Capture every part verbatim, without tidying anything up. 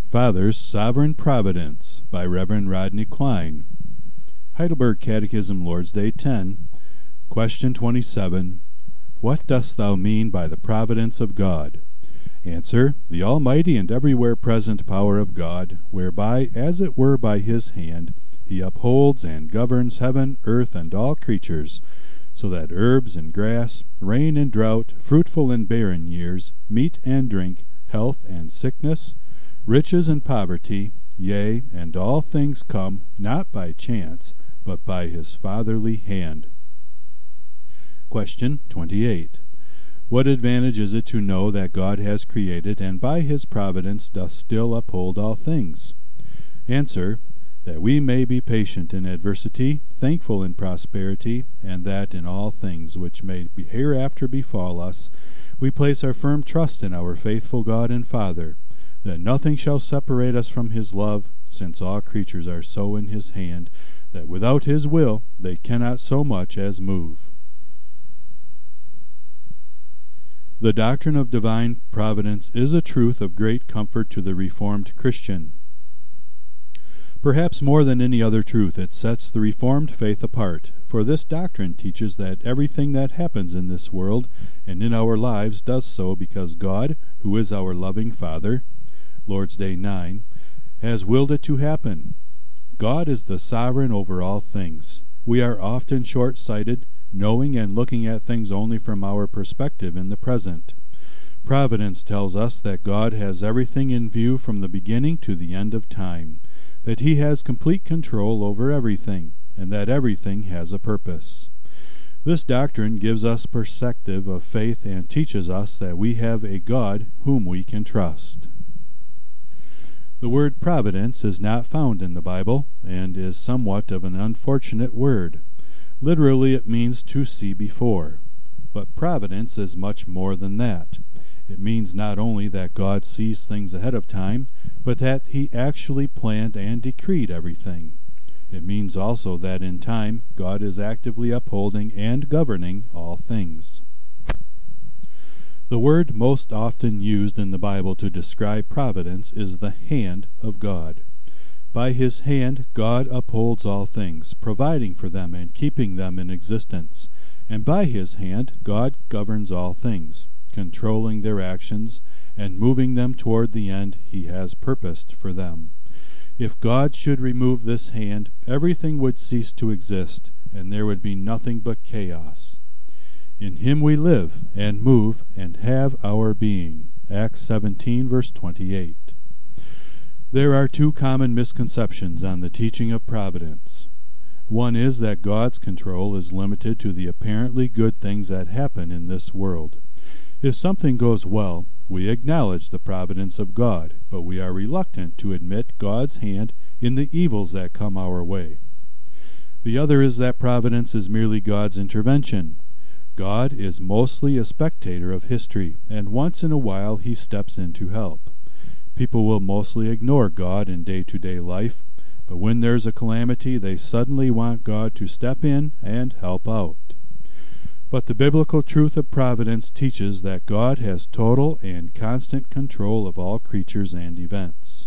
Father's Sovereign Providence by Reverend Rodney Klein. Heidelberg Catechism, Lord's Day ten, Question twenty-seven. What dost thou mean by the providence of God? Answer: the almighty and everywhere present power of God, whereby, as it were by his hand, he upholds and governs heaven, earth, and all creatures, so that herbs and grass, rain and drought, fruitful and barren years, meat and drink, health and sickness, riches and poverty, yea, and all things come, not by chance, but by his fatherly hand. Question twenty-eight. What advantage is it to know that God has created, and by his providence doth still uphold all things? Answer: that we may be patient in adversity, thankful in prosperity, and that in all things which may be hereafter befall us, we place our firm trust in our faithful God and Father, that nothing shall separate us from his love, since all creatures are so in his hand, that without his will they cannot so much as move. The doctrine of divine providence is a truth of great comfort to the Reformed Christian. Perhaps more than any other truth, it sets the Reformed faith apart, for this doctrine teaches that everything that happens in this world and in our lives does so because God, who is our loving Father, Lord's Day nine, has willed it to happen. God is the sovereign over all things. We are often short-sighted, knowing and looking at things only from our perspective in the present. Providence tells us that God has everything in view from the beginning to the end of time, that he has complete control over everything, and that everything has a purpose. This doctrine gives us perspective of faith and teaches us that we have a God whom we can trust. The word providence is not found in the Bible, and is somewhat of an unfortunate word. Literally it means to see before. But providence is much more than that. It means not only that God sees things ahead of time, but that he actually planned and decreed everything. It means also that in time God is actively upholding and governing all things. The word most often used in the Bible to describe providence is the hand of God. By his hand God upholds all things, providing for them and keeping them in existence, and by his hand God governs all things, controlling their actions and moving them toward the end he has purposed for them. If God should remove this hand, everything would cease to exist, and there would be nothing but chaos. In him we live, and move, and have our being. Acts seventeen, verse twenty-eight. There are two common misconceptions on the teaching of providence. One is that God's control is limited to the apparently good things that happen in this world. If something goes well, we acknowledge the providence of God, but we are reluctant to admit God's hand in the evils that come our way. The other is that providence is merely God's intervention. God is mostly a spectator of history, and once in a while he steps in to help. People will mostly ignore God in day-to-day life, but when there's a calamity, they suddenly want God to step in and help out. But the biblical truth of providence teaches that God has total and constant control of all creatures and events.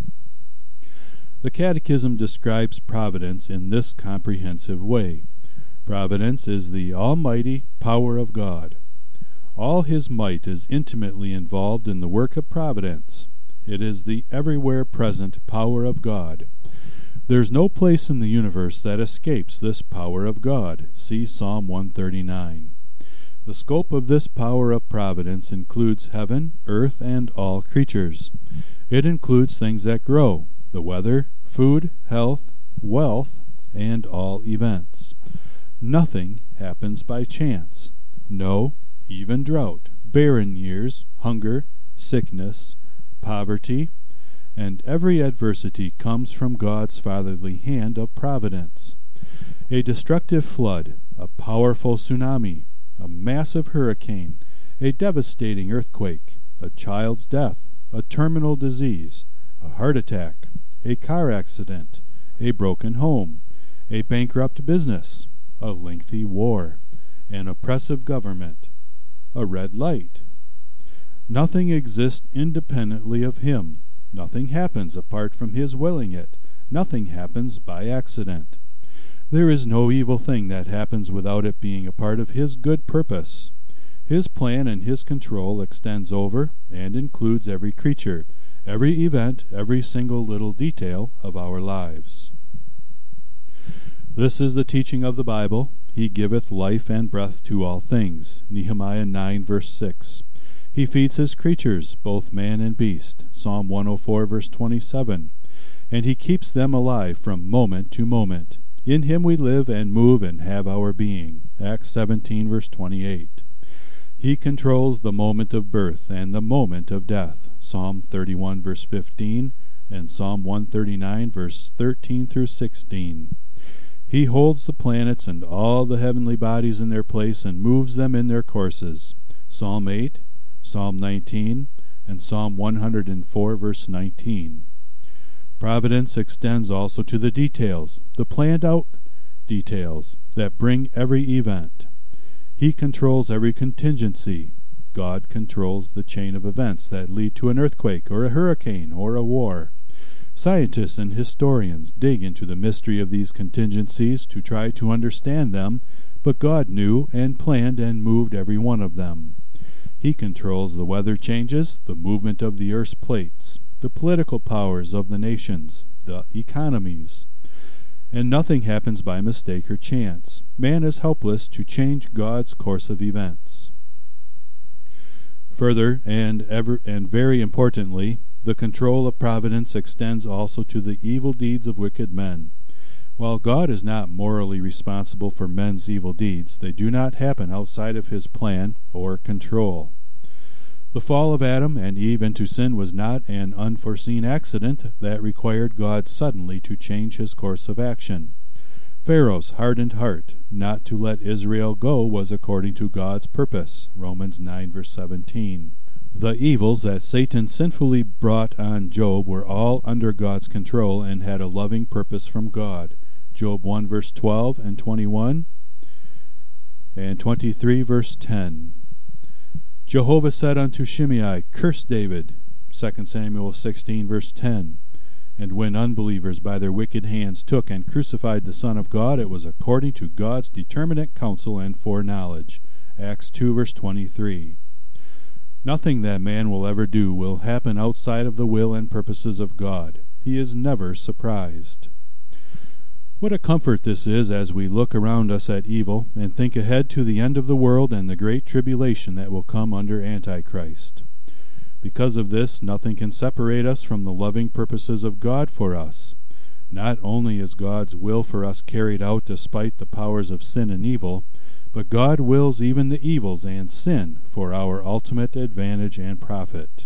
The Catechism describes providence in this comprehensive way. Providence is the almighty power of God. All his might is intimately involved in the work of providence. It is the everywhere present power of God. There's no place in the universe that escapes this power of God. See Psalm one thirty-nine. The scope of this power of providence includes heaven, earth, and all creatures. It includes things that grow, the weather, food, health, wealth, and all events. Nothing happens by chance. No, even drought, barren years, hunger, sickness, poverty, and every adversity comes from God's fatherly hand of providence. A destructive flood, a powerful tsunami, a massive hurricane, a devastating earthquake, a child's death, a terminal disease, a heart attack, a car accident, a broken home, a bankrupt business, a lengthy war, an oppressive government, a red light. Nothing exists independently of him. Nothing happens apart from his willing it. Nothing happens by accident. There is no evil thing that happens without it being a part of his good purpose. His plan and his control extends over and includes every creature, every event, every single little detail of our lives. This is the teaching of the Bible. He giveth life and breath to all things. Nehemiah nine, verse six. He feeds his creatures, both man and beast. Psalm one oh four, verse twenty-seven. And he keeps them alive from moment to moment. In him we live and move and have our being. Acts seventeen, verse twenty-eight. He controls the moment of birth and the moment of death. Psalm thirty-one, verse fifteen, and Psalm one thirty-nine, verse thirteen through sixteen. He holds the planets and all the heavenly bodies in their place and moves them in their courses. Psalm eight, Psalm nineteen, and Psalm one hundred four, verse nineteen. Providence extends also to the details, the planned-out details that bring every event. He controls every contingency. God controls the chain of events that lead to an earthquake or a hurricane or a war. Scientists and historians dig into the mystery of these contingencies to try to understand them, but God knew and planned and moved every one of them. He controls the weather changes, the movement of the earth's plates, the political powers of the nations, the economies. And nothing happens by mistake or chance. Man is helpless to change God's course of events. Further, and ever and very importantly, the control of providence extends also to the evil deeds of wicked men. While God is not morally responsible for men's evil deeds, they do not happen outside of his plan or control. The fall of Adam and Eve into sin was not an unforeseen accident that required God suddenly to change his course of action. Pharaoh's hardened heart not to let Israel go was according to God's purpose. Romans nine, verse seventeen. The evils that Satan sinfully brought on Job were all under God's control and had a loving purpose from God. Job one, verse twelve and twenty-one, and twenty-three, verse ten. Jehovah said unto Shimei, Curse David. Second Samuel sixteen, verse ten. And when unbelievers by their wicked hands took and crucified the Son of God, it was according to God's determinate counsel and foreknowledge. Acts two, verse twenty-three. Nothing that man will ever do will happen outside of the will and purposes of God. He is never surprised. What a comfort this is as we look around us at evil and think ahead to the end of the world and the great tribulation that will come under Antichrist. Because of this, nothing can separate us from the loving purposes of God for us. Not only is God's will for us carried out despite the powers of sin and evil, but God wills even the evils and sin for our ultimate advantage and profit.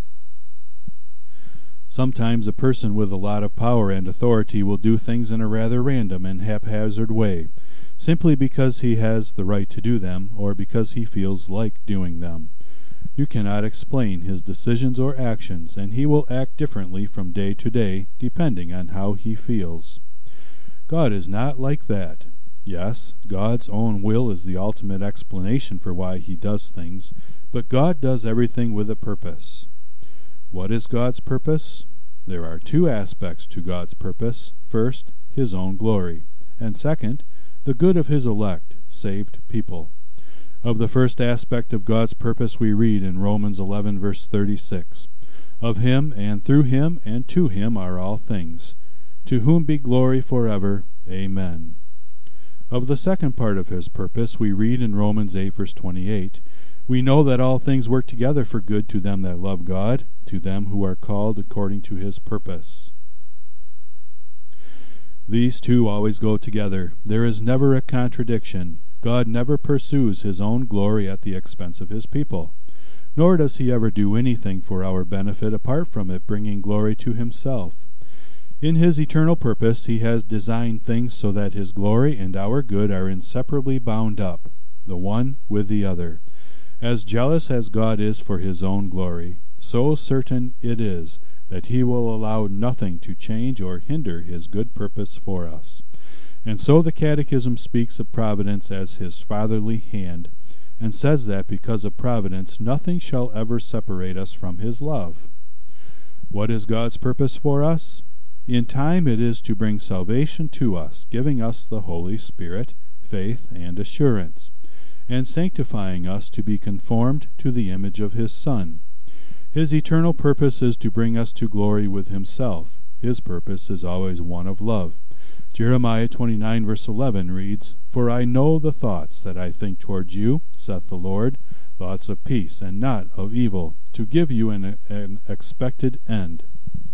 Sometimes a person with a lot of power and authority will do things in a rather random and haphazard way, simply because he has the right to do them or because he feels like doing them. You cannot explain his decisions or actions, and he will act differently from day to day, depending on how he feels. God is not like that. Yes, God's own will is the ultimate explanation for why he does things, but God does everything with a purpose. What is God's purpose? There are two aspects to God's purpose. First, his own glory, and second, the good of his elect, saved people. Of the first aspect of God's purpose we read in Romans eleven, verse thirty-six. Of him, and through him, and to him are all things, to whom be glory forever. Amen. Of the second part of his purpose we read in Romans eight, verse twenty-eight. We know that all things work together for good to them that love God, to them who are called according to his purpose. These two always go together. There is never a contradiction. God never pursues his own glory at the expense of his people, nor does he ever do anything for our benefit apart from it bringing glory to himself. In his eternal purpose he has designed things so that his glory and our good are inseparably bound up, the one with the other. As jealous as God is for his own glory, so certain it is that he will allow nothing to change or hinder his good purpose for us. And so the Catechism speaks of providence as his fatherly hand, and says that because of providence nothing shall ever separate us from his love. What is God's purpose for us? In time it is to bring salvation to us, giving us the Holy Spirit, faith, and assurance, and sanctifying us to be conformed to the image of His Son. His eternal purpose is to bring us to glory with Himself. His purpose is always one of love. Jeremiah twenty-nine verse eleven reads, "For I know the thoughts that I think towards you, saith the Lord, thoughts of peace and not of evil, to give you an, an expected end."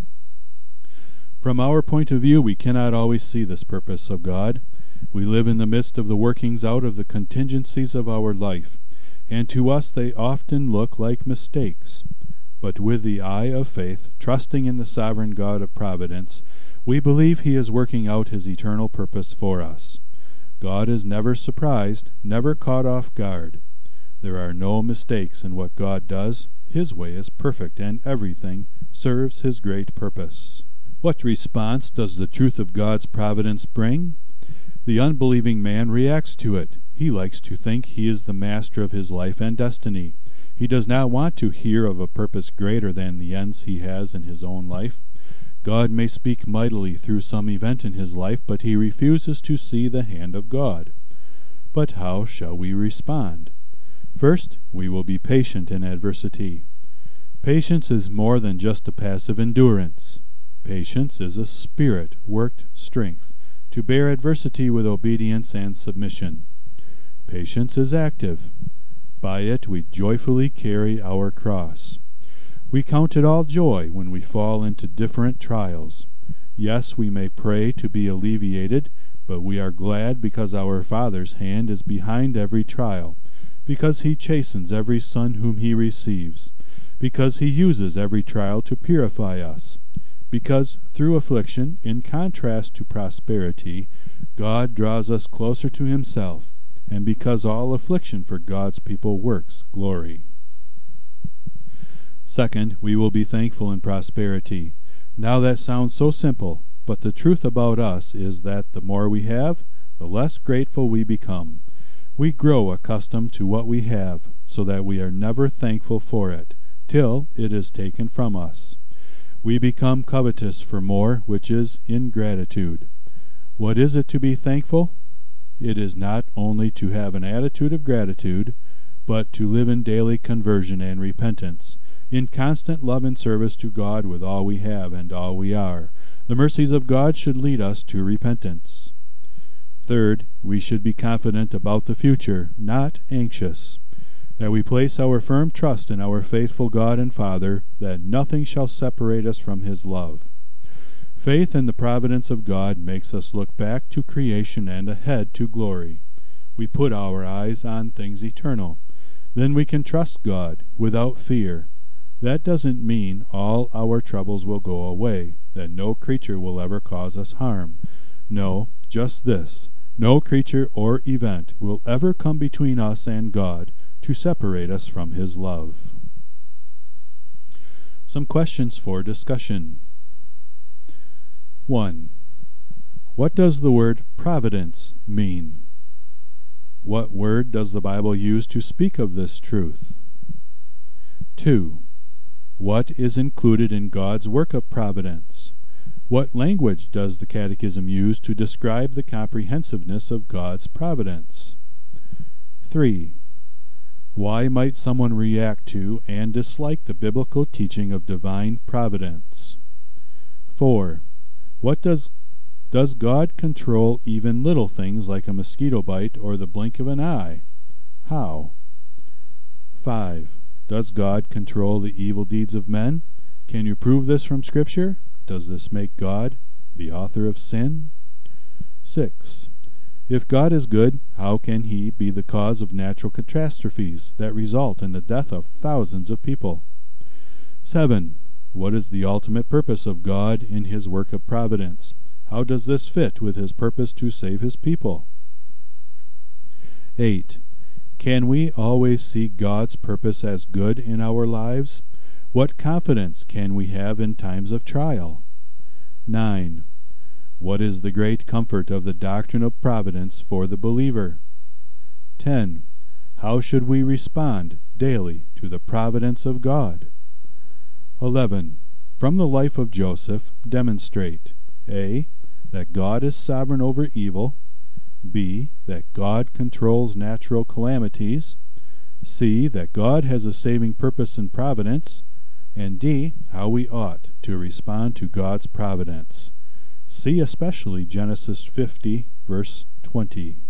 From our point of view, we cannot always see this purpose of God. We live in the midst of the workings out of the contingencies of our life, and to us they often look like mistakes. But with the eye of faith, trusting in the sovereign God of providence, we believe He is working out His eternal purpose for us. God is never surprised, never caught off guard. There are no mistakes in what God does. His way is perfect, and everything serves His great purpose. What response does the truth of God's providence bring? The unbelieving man reacts to it. He likes to think he is the master of his life and destiny. He does not want to hear of a purpose greater than the ends he has in his own life. God may speak mightily through some event in his life, but he refuses to see the hand of God. But how shall we respond? First, we will be patient in adversity. Patience is more than just a passive endurance. Patience is a spirit-worked strength to bear adversity with obedience and submission. Patience is active. By it we joyfully carry our cross. We count it all joy when we fall into different trials. Yes, we may pray to be alleviated, but we are glad because our Father's hand is behind every trial, because He chastens every son whom He receives, because He uses every trial to purify us, because through affliction, in contrast to prosperity, God draws us closer to Himself, and because all affliction for God's people works glory. Second, we will be thankful in prosperity. Now that sounds so simple, but the truth about us is that the more we have, the less grateful we become. We grow accustomed to what we have, so that we are never thankful for it, till it is taken from us. We become covetous for more, which is ingratitude. What is it to be thankful? It is not only to have an attitude of gratitude, but to live in daily conversion and repentance, in constant love and service to God with all we have and all we are. The mercies of God should lead us to repentance. Third, we should be confident about the future, not anxious, that we place our firm trust in our faithful God and Father, that nothing shall separate us from His love. Faith in the providence of God makes us look back to creation and ahead to glory. We put our eyes on things eternal. Then we can trust God without fear. That doesn't mean all our troubles will go away, that no creature will ever cause us harm. No, just this: no creature or event will ever come between us and God to separate us from His love. Some questions for discussion. one. What does the word providence mean? What word does the Bible use to speak of this truth? two. What is included in God's work of providence? What language does the Catechism use to describe the comprehensiveness of God's providence? three. Why might someone react to and dislike the biblical teaching of divine providence? four. What does does God control even little things like a mosquito bite or the blink of an eye? How? five. Does God control the evil deeds of men? Can you prove this from Scripture? Does this make God the author of sin? six. If God is good, how can He be the cause of natural catastrophes that result in the death of thousands of people? seven. What is the ultimate purpose of God in His work of providence? How does this fit with His purpose to save His people? eight. Can we always see God's purpose as good in our lives? What confidence can we have in times of trial? nine. What is the great comfort of the doctrine of providence for the believer? ten. How should we respond daily to the providence of God? eleven. from the life of Joseph demonstrate A. that God is sovereign over evil, B. that God controls natural calamities, C. that God has a saving purpose in providence, and D. how we ought to respond to God's providence. See especially Genesis fifty, verse twenty.